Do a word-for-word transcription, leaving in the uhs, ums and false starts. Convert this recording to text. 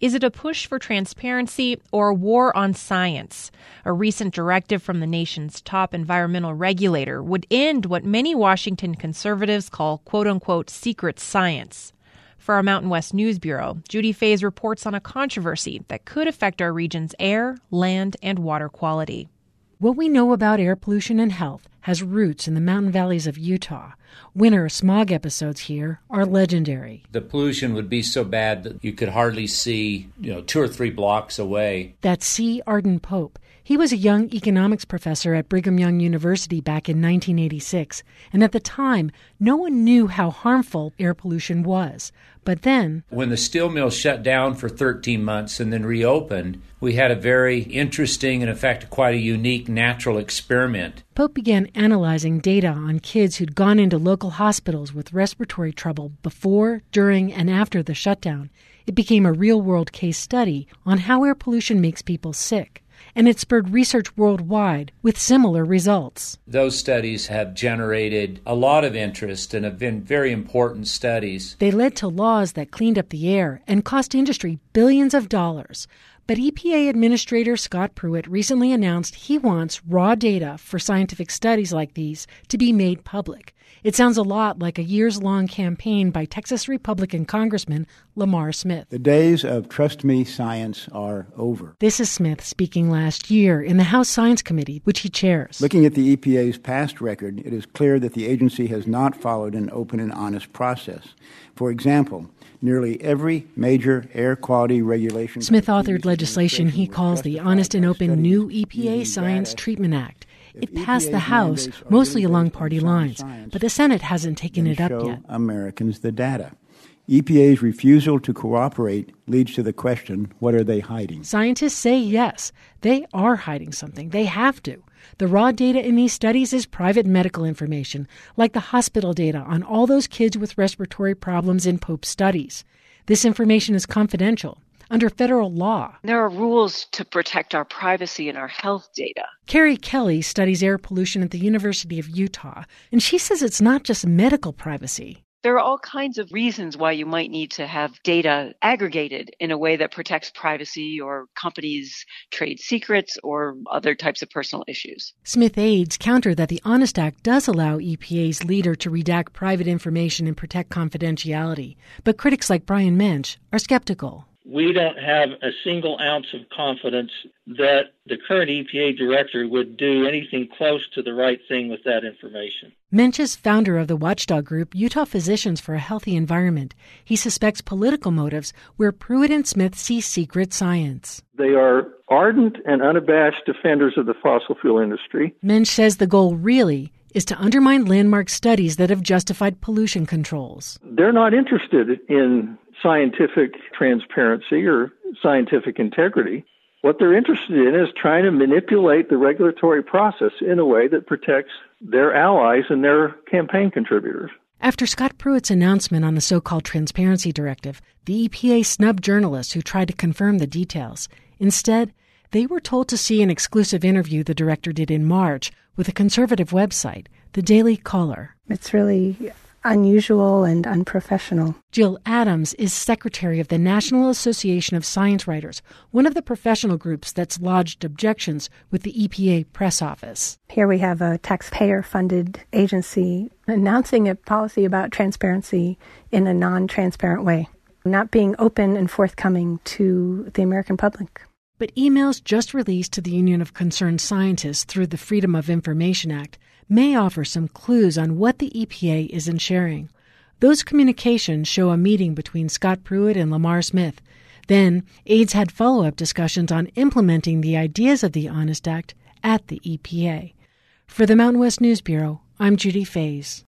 Is it a push for transparency or a war on science? A recent directive from the nation's top environmental regulator would end what many Washington conservatives call quote-unquote secret science. For our Mountain West News Bureau, Judy Fays reports on a controversy that could affect our region's air, land, and water quality. What we know about air pollution and health has roots in the mountain valleys of Utah. Winter smog episodes here are legendary. The pollution would be so bad that you could hardly see, you know, two or three blocks away. That's C. Arden Pope. He was a young economics professor at Brigham Young University back in nineteen eighty-six, and at the time, no one knew how harmful air pollution was. But then, when the steel mill shut down for thirteen months and then reopened, we had a very interesting and, in fact, quite a unique natural experiment. Pope began analyzing data on kids who'd gone into local hospitals with respiratory trouble before, during, and after the shutdown. It became a real-world case study on how air pollution makes people sick. And it spurred research worldwide with similar results. Those studies have generated a lot of interest and have been very important studies. They led to laws that cleaned up the air and cost industry billions of dollars. But E P A Administrator Scott Pruitt recently announced he wants raw data for scientific studies like these to be made public. It sounds a lot like a years-long campaign by Texas Republican Congressman Lamar Smith. The days of trust me science are over. This is Smith speaking last year in the House Science Committee, which he chairs. Looking at the E P A's past record, it is clear that the agency has not followed an open and honest process. For example, nearly every major air quality regulation... Smith authored legislation he calls the Honest and Open New E P A Science Treatment Act. It passed the House, mostly along party lines, but the Senate hasn't taken it up yet. Americans the data. E P A's refusal to cooperate leads to the question, what are they hiding? Scientists say yes, they are hiding something. They have to. The raw data in these studies is private medical information, like the hospital data on all those kids with respiratory problems in Pope's studies. This information is confidential under federal law. There are rules to protect our privacy and our health data. Carrie Kelly studies air pollution at the University of Utah, and she says it's not just medical privacy. There are all kinds of reasons why you might need to have data aggregated in a way that protects privacy or companies' trade secrets or other types of personal issues. Smith aides counter that the Honest Act does allow E P A's leader to redact private information and protect confidentiality. But critics like Brian Mensch are skeptical. We don't have a single ounce of confidence that the current E P A director would do anything close to the right thing with that information. Mensch is founder of the watchdog group Utah Physicians for a Healthy Environment. He suspects political motives where Pruitt and Smith see secret science. They are ardent and unabashed defenders of the fossil fuel industry. Mensch says the goal really is to undermine landmark studies that have justified pollution controls. They're not interested in scientific transparency or scientific integrity. What they're interested in is trying to manipulate the regulatory process in a way that protects their allies and their campaign contributors. After Scott Pruitt's announcement on the so-called Transparency Directive, the E P A snubbed journalists who tried to confirm the details. Instead, they were told to see an exclusive interview the director did in March with a conservative website, the Daily Caller. It's really unusual and unprofessional. Jill Adams is secretary of the National Association of Science Writers, one of the professional groups that's lodged objections with the E P A press office. Here we have a taxpayer-funded agency announcing a policy about transparency in a non-transparent way, not being open and forthcoming to the American public. But emails just released to the Union of Concerned Scientists through the Freedom of Information Act may offer some clues on what the E P A isn't sharing. Those communications show a meeting between Scott Pruitt and Lamar Smith. Then, aides had follow-up discussions on implementing the ideas of the Honest Act at the E P A. For the Mountain West News Bureau, I'm Judy Fays.